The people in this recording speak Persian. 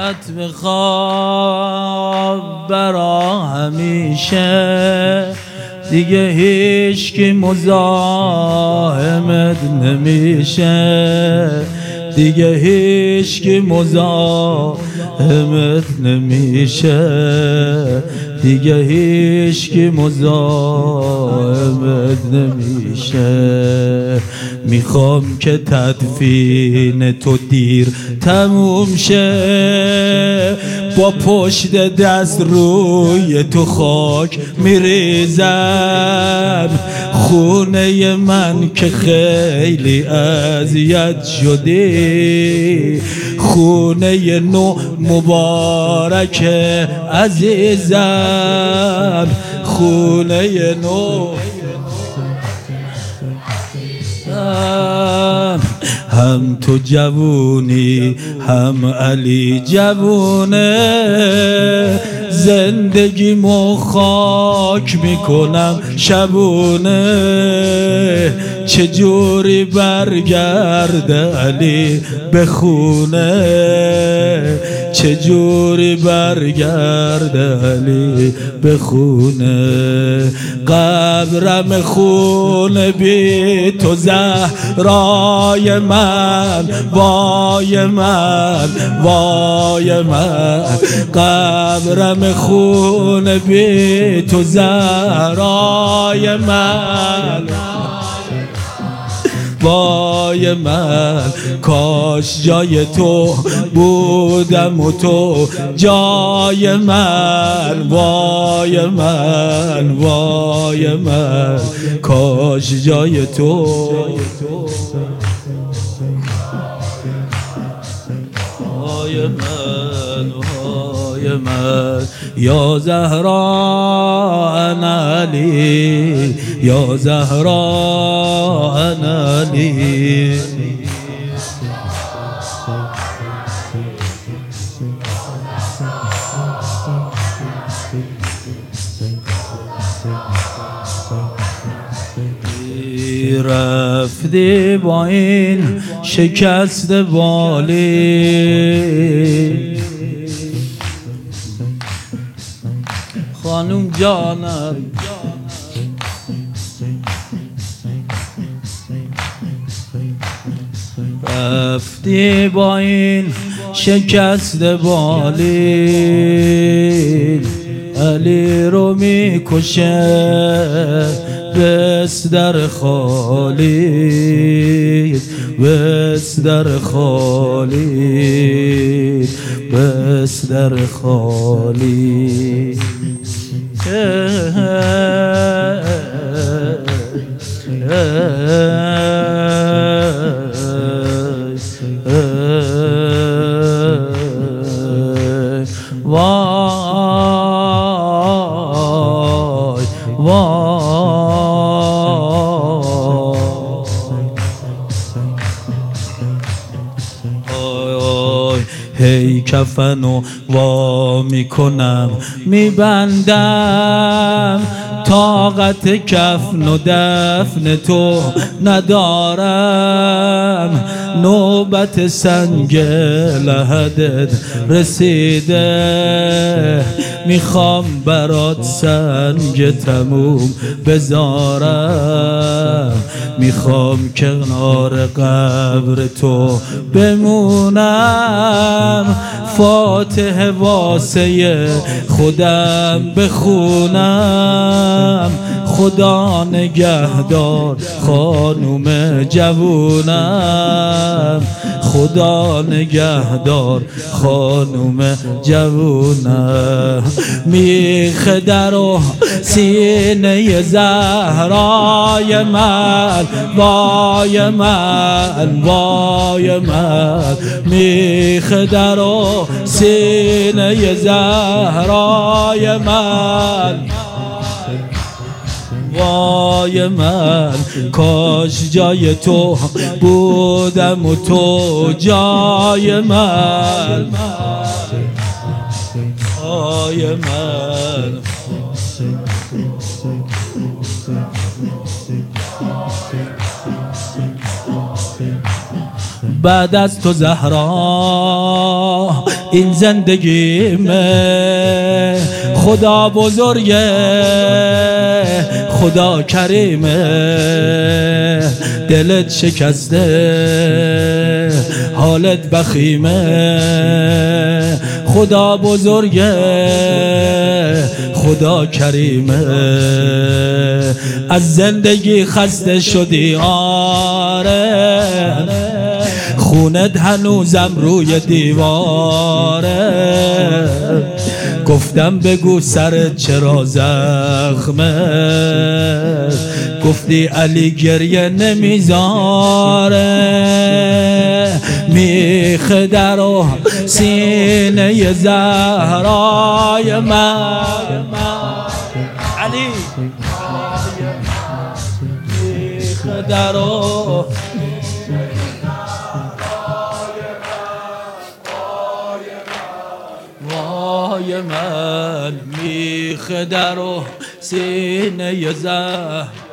ازت بخواب برا همیشه، دیگه هیچ کی مزاحمت نمیشه، دیگه هیچ کی مزاحمت نمیشه، دیگه هیچ کی مزاحمت نمیشه. میخوام که تدفین تو دیر تموم شه، با پشت دست روی تو خاک میریزم، خونه من که خیلی اذیت شدی، خونه نو مبارک عزیزم، خونه نو هم تو جوونی هم علی جوونه، زندگیمو خاک میکنم شبونه، چجوری برگرده علی به خونه، چجوری برگرده علی به خونه. قبرم خونه بی تو زهرای من، وای من وای من، قبرم خونه بی تو زهرای من، وای من کاش جای تو بودم و تو جای من، وای من وای من کاش جای تو، وای من وای من. یا زهرا انا علی، یا زهرا انا علی، رفتی با این شکست بالی، خانوم جانم رفتی با این شکست بالی، علی رو میکشه بستر خالی، بستر خالی، بستر خالی. وای وای هی کفنو وا میکنم میبندم، طاقت کفن و دفن تو ندارم، نوبت سنگ لحدت رسیده، میخوام برات سنگ تموم بذارم، میخوام کنار قبر تو بمونم، فاتحه واسه خودم بخونم، خدا نگهدار خانوم جوونم، خدا نگهدار خانوم جوونم. میخ در و سینه زهرای من، وای من وای من، میخ در و سینه زهرای من، وای من کاش جای تو بودم و تو جای من، وای من. بعد از تو زهرا این زندگیمه. خدا بزرگه، خدا کریمه، دلت شکسته، حالت بخیمه. خدا بزرگه، خدا کریمه. از زندگی خسته شدی آره، خونت هنوزم روی دیواره. گفتم بگو سرت چرا زخمه، گفتی علی گریه نمیذاره. میخ در و سینه زهرای من علی، میخ در و وای من، میخ در و سینه زهرای